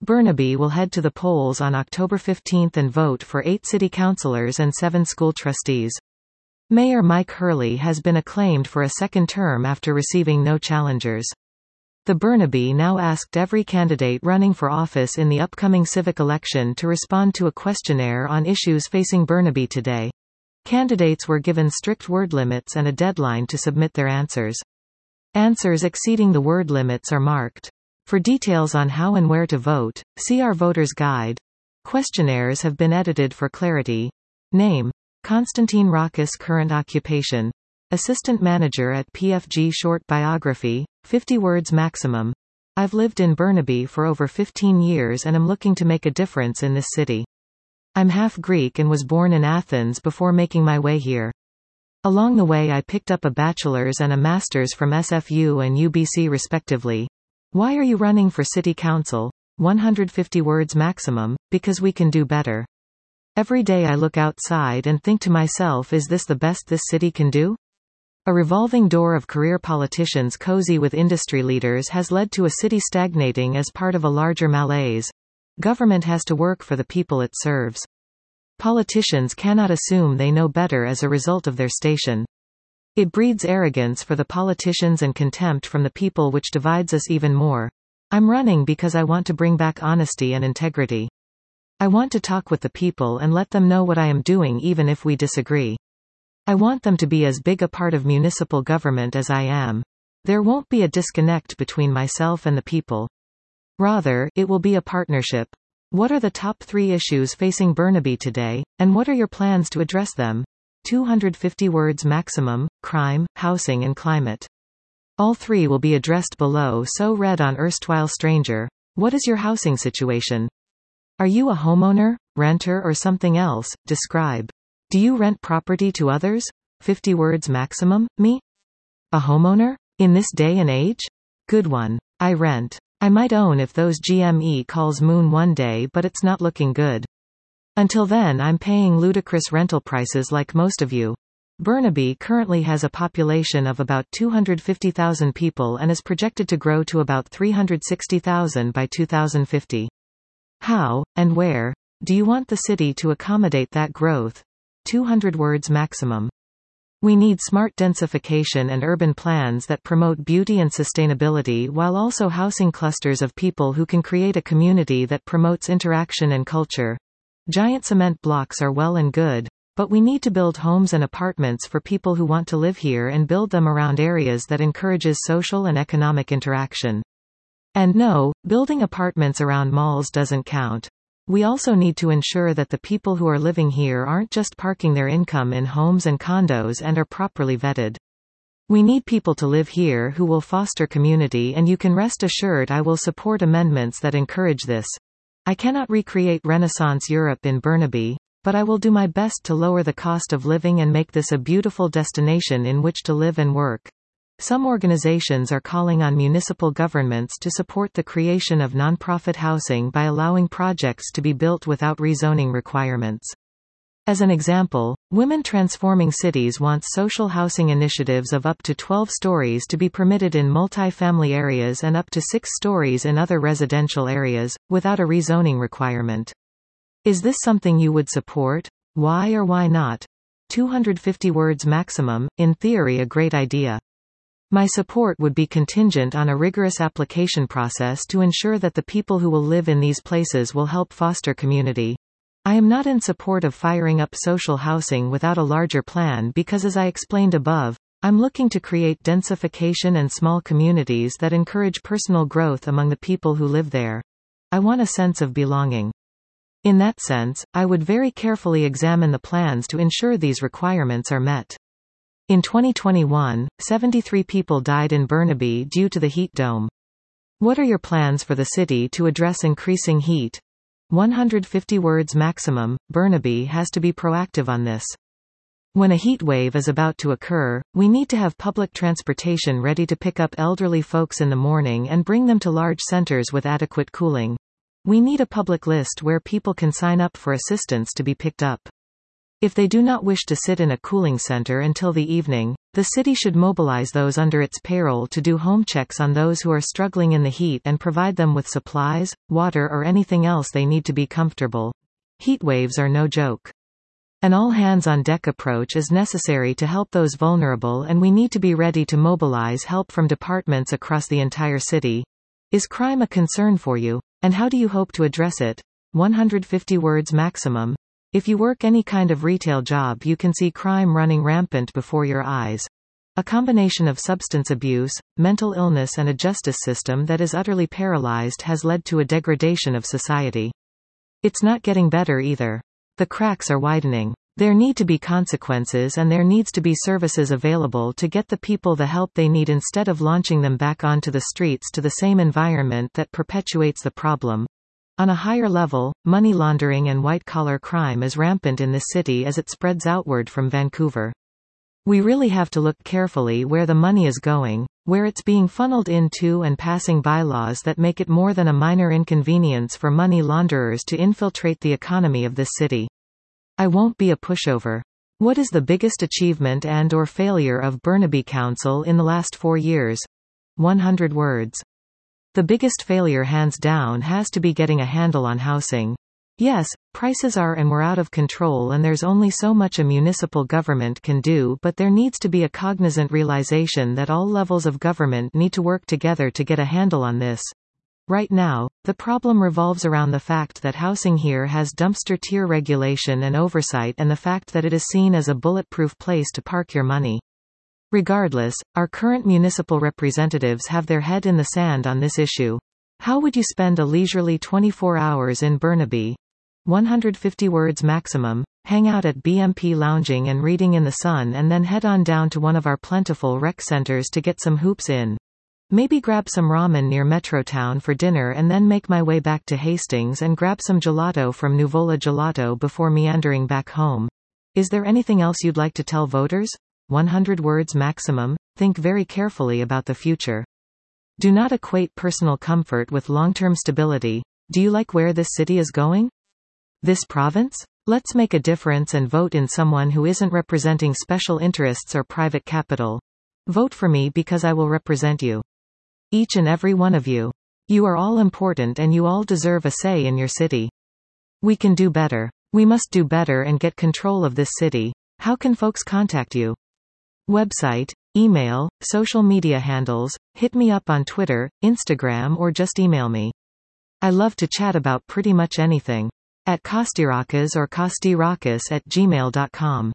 Burnaby will head to the polls on October 15 and vote for 8 city councilors and 7 school trustees. Mayor Mike Hurley has been acclaimed for a second term after receiving no challengers. The Burnaby now asked every candidate running for office in the upcoming civic election to respond to a questionnaire on issues facing Burnaby today. Candidates were given strict word limits and a deadline to submit their answers. Answers exceeding the word limits are marked. For details on how and where to vote, see our voter's guide. Questionnaires have been edited for clarity. Name: Konstantin Rakis. Current occupation: Assistant Manager at PFG. Short biography, 50 words maximum. I've lived in Burnaby for over 15 years and am looking to make a difference in this city. I'm half Greek and was born in Athens before making my way here. Along the way I picked up a bachelor's and a master's from SFU and UBC respectively. Why are you running for city council? 150 words maximum, because we can do better. Every day I look outside and think to myself, is this the best this city can do? A revolving door of career politicians cozy with industry leaders has led to a city stagnating as part of a larger malaise. Government has to work for the people it serves. Politicians cannot assume they know better as a result of their station. It breeds arrogance for the politicians and contempt from the people, which divides us even more. I'm running because I want to bring back honesty and integrity. I want to talk with the people and let them know what I am doing even if we disagree. I want them to be as big a part of municipal government as I am. There won't be a disconnect between myself and the people. Rather, it will be a partnership. What are the top 3 issues facing Burnaby today, and what are your plans to address them? 250 words maximum: crime, housing and climate. All 3 will be addressed below, so read on erstwhile stranger. What is your housing situation? Are you a homeowner, renter or something else? Describe. Do you rent property to others? 50 words maximum. Me? A homeowner? In this day and age? Good one. I rent. I might own if those GME calls moon one day, but it's not looking good. Until then I'm paying ludicrous rental prices like most of you. Burnaby currently has a population of about 250,000 people and is projected to grow to about 360,000 by 2050. How, and where, do you want the city to accommodate that growth? 200 words maximum. We need smart densification and urban plans that promote beauty and sustainability while also housing clusters of people who can create a community that promotes interaction and culture. Giant cement blocks are well and good, but we need to build homes and apartments for people who want to live here and build them around areas that encourages social and economic interaction. And no, building apartments around malls doesn't count. We also need to ensure that the people who are living here aren't just parking their income in homes and condos and are properly vetted. We need people to live here who will foster community, and you can rest assured I will support amendments that encourage this. I cannot recreate Renaissance Europe in Burnaby, but I will do my best to lower the cost of living and make this a beautiful destination in which to live and work. Some organizations are calling on municipal governments to support the creation of nonprofit housing by allowing projects to be built without rezoning requirements. As an example, Women Transforming Cities wants social housing initiatives of up to 12 stories to be permitted in multi-family areas and up to 6 stories in other residential areas, without a rezoning requirement. Is this something you would support? Why or why not? 250 words maximum. In theory, a great idea. My support would be contingent on a rigorous application process to ensure that the people who will live in these places will help foster community. I am not in support of firing up social housing without a larger plan because, as I explained above, I'm looking to create densification and small communities that encourage personal growth among the people who live there. I want a sense of belonging. In that sense, I would very carefully examine the plans to ensure these requirements are met. In 2021, 73 people died in Burnaby due to the heat dome. What are your plans for the city to address increasing heat? 150 words maximum. Burnaby has to be proactive on this. When a heat wave is about to occur, we need to have public transportation ready to pick up elderly folks in the morning and bring them to large centers with adequate cooling. We need a public list where people can sign up for assistance to be picked up. If they do not wish to sit in a cooling center until the evening, the city should mobilize those under its payroll to do home checks on those who are struggling in the heat and provide them with supplies, water or anything else they need to be comfortable. Heat waves are no joke. An all-hands-on-deck approach is necessary to help those vulnerable, and we need to be ready to mobilize help from departments across the entire city. Is crime a concern for you? And how do you hope to address it? 150 words maximum. If you work any kind of retail job, you can see crime running rampant before your eyes. A combination of substance abuse, mental illness and a justice system that is utterly paralyzed has led to a degradation of society. It's not getting better either. The cracks are widening. There need to be consequences, and there needs to be services available to get the people the help they need instead of launching them back onto the streets to the same environment that perpetuates the problem. On a higher level, money laundering and white-collar crime is rampant in this city as it spreads outward from Vancouver. We really have to look carefully where the money is going, where it's being funneled into, and passing bylaws that make it more than a minor inconvenience for money launderers to infiltrate the economy of this city. I won't be a pushover. What is the biggest achievement and/or failure of Burnaby Council in the last 4 years? 100 words. The biggest failure hands down has to be getting a handle on housing. Yes, prices are and were out of control, and there's only so much a municipal government can do, but there needs to be a cognizant realization that all levels of government need to work together to get a handle on this. Right now, the problem revolves around the fact that housing here has dumpster tier regulation and oversight, and the fact that it is seen as a bulletproof place to park your money. Regardless, our current municipal representatives have their head in the sand on this issue. How would you spend a leisurely 24 hours in Burnaby? 150 words maximum. Hang out at BMP lounging and reading in the sun, and then head on down to one of our plentiful rec centers to get some hoops in. Maybe grab some ramen near Metrotown for dinner, and then make my way back to Hastings and grab some gelato from Nuvola Gelato before meandering back home. Is there anything else you'd like to tell voters? 100 words maximum. Think very carefully about the future. Do not equate personal comfort with long-term stability. Do you like where this city is going? This province? Let's make a difference and vote in someone who isn't representing special interests or private capital. Vote for me because I will represent you. Each and every one of you. You are all important, and you all deserve a say in your city. We can do better. We must do better and get control of this city. How can folks contact you? Website, email, social media handles, hit me up on Twitter, Instagram, or just email me. I love to chat about pretty much anything. At Kostirakas or kostirakas@gmail.com.